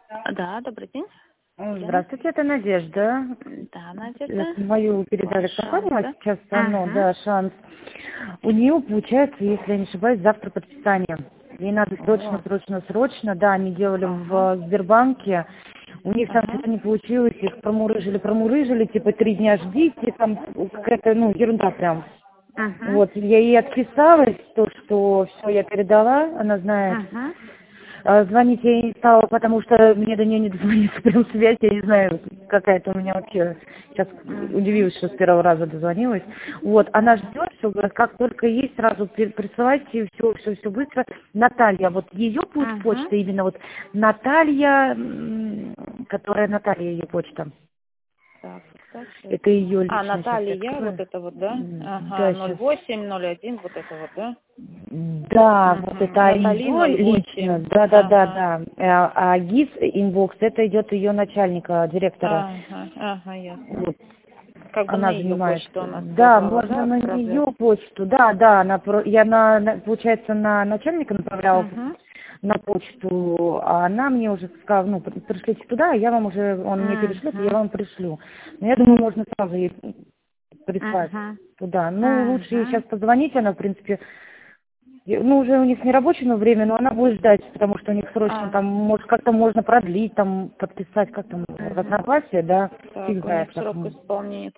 Да, добрый день. Здравствуйте, это Надежда. Да, Надежда. Мою передали Ваш в шанс, компанию, да? а сейчас оно, Ага. да, шанс. У нее получается, если я не ошибаюсь, завтра подписание. Ей надо срочно, О, срочно, срочно. Да, они делали ага, в Сбербанке. У них там ага, что-то не получилось, их промурыжили, типа 3 дня ждите, там какая-то, ерунда прям. ага, Вот, я ей отписалась, то, что все я передала, она знает. ага. Звонить я ей не стала, потому что мне до нее не дозвониться прям связь, я не знаю, какая-то у меня вообще, сейчас Угу. удивилась, что с первого раза дозвонилась. Вот, она ждет, все, говорит, как только есть, сразу присылайте, все быстро. Наталья, вот ее будет Ага. почта, именно вот Наталья, которая Наталья, ее почта. Так, так, сейчас. Это ее А, лично, сейчас я Наталья, вот открою. это вот, да? Ага, Да, ноль сейчас. восемь, 01, вот это вот, да? Да, вот Угу. это Натали ее ноль лично, восемь. Ага. да. А ГИС инбокс, это идет ее начальника, директора. Ага, ага, ясно. Вот, Как бы на она ее почту занимается. она Да, сказала, можно да, на отправлять? нее почту. Да, она, я получается, на начальника направляла Угу. на почту, а она мне уже сказала, пришлите туда, я вам уже, он мне перешлет, я Угу. вам пришлю. Но я думаю, можно сразу ей прислать Угу. туда. Лучше ей Угу. сейчас позвонить, она, в принципе, уже у них не рабочее время, но она будет ждать, потому что у них срочно А, там, может, как-то можно продлить, там, подписать, как там, угу. разногласия, да, фиг Так, у них знает, как. срок исполнения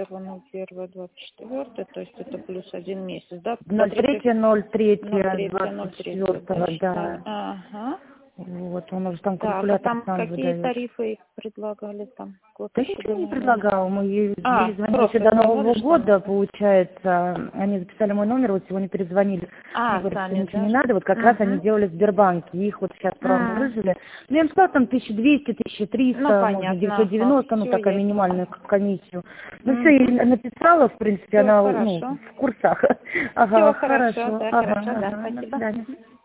31.01.24, то есть это плюс 1 месяц, да? До 03, 30... 03, 03.03, 24, да, считать. да. Ага. Вот, он уже там Так, а калькулятор там сам какие выдает. тарифы предлагали там? Год Да ничего не особенный? предлагал. Мы ей А, перезвонили еще просто до сказали, Нового что года, надо. получается. Они записали мой номер, вот сегодня перезвонили. Мне А, говорят, что сами, ничего да? не надо. Вот как раз они Угу. делали в Сбербанке. Их вот сейчас промурыжили. Ну, я им сказала, там 1200, Ну, 1300, можно понятно, ага, 990, все такая ясненько. минимальную комиссию. Ну, все, я Угу. ей написала, в принципе, Все она, хорошо. в курсах. Все Ага, хорошо, хорошо. да, Ага, хорошо, да, ага, до спасибо. свидания.